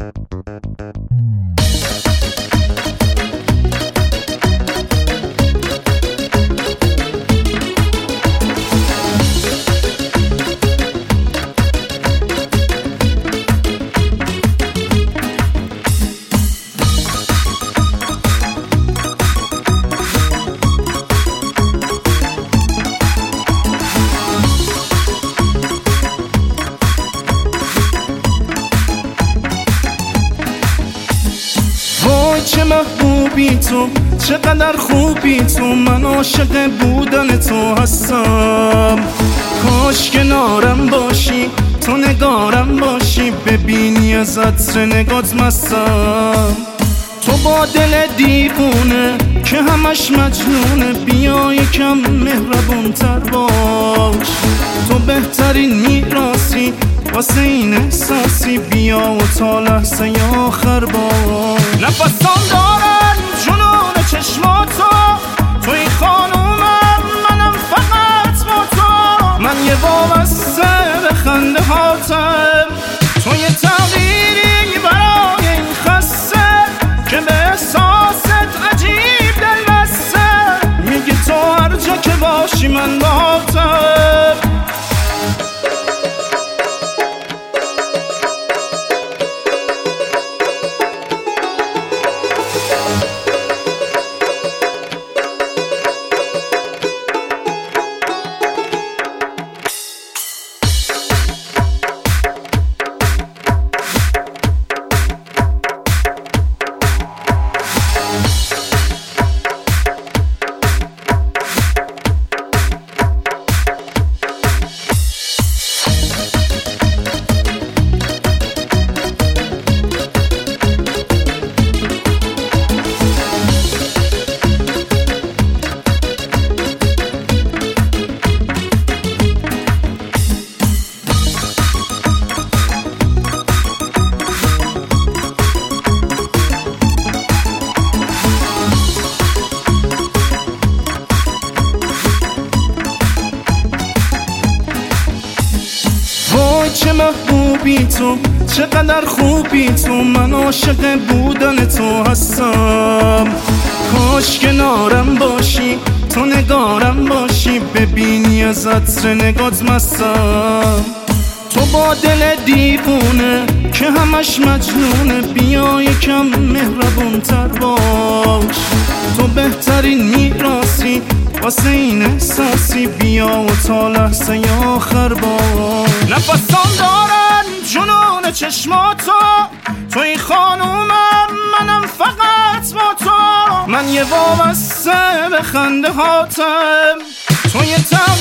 چه محبوبی تو، چقدر خوبی تو، من عاشق بودن تو هستم. کاش کنارم باشی، تو نگارم باشی، ببینی از عطر نگات مستم. تو با دل دیوونه که همش مجنونه، بیا یکم مهربون تر باش. تو بهترین میراثی واسه این احساسی، بیا و تا لحظه آخر باش. نفسام دارن جنون چشماتو، توی خانومم منم فقط با تو. من یه وابسته به خنده هاتم، تو یه تغییری برای این خسته که به احساست عجیب دل بسته. میگی تو هر جا که باشی من باهاتم. چه محبوبی تو، چقدر خوبی تو، من عاشق بودن تو هستم. کاش کنارم باشی، تو نگارم باشی، ببینی از عطر نگات مستم. تو با دل دیوونه که همش مجنونه، بیا یکم مهربون تر باش. تو بهترین میراثی واسه این احساسی، بیا و تا لحظه آخر باش. نفسام دارن جنون چشماتو، توی خانومم منم فقط با تو. من یه وابسته به خنده هاتم، تو یه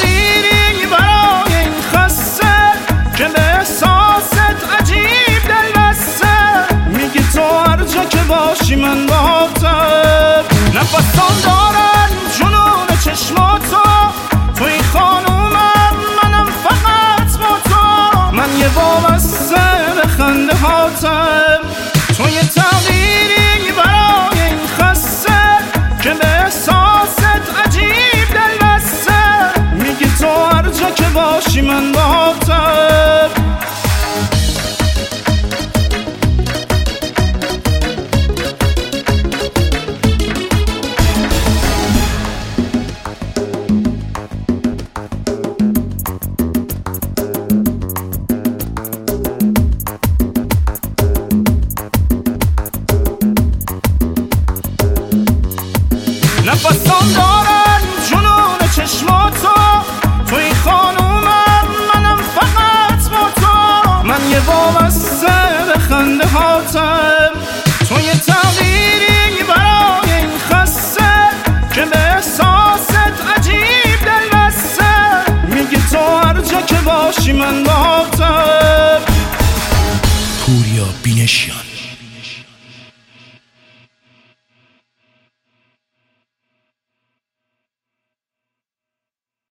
تغییری برای این خسته که به احساست عجیب دل بسته. میگی تو هر جا که باشی من باهاتم. نفسام دارن جنون چشماتو، توی خانومم منم فقط با تو. من یه وابسته به خنده هاتم، تو یه تغییری برای این خسته که به احساست عجیب دل بسته. میگی تو هر جا که باشی من باهاتم. نفسام دارن جنون چشماتو، توی خانومم منم فقط با تو. من یه وابسته به خنده هاتم، تو یه تغییری برای این خسته که به احساست عجیب دل بسته. میگی تو هر جا که باشی من باهاتم. پوریا بینشیان.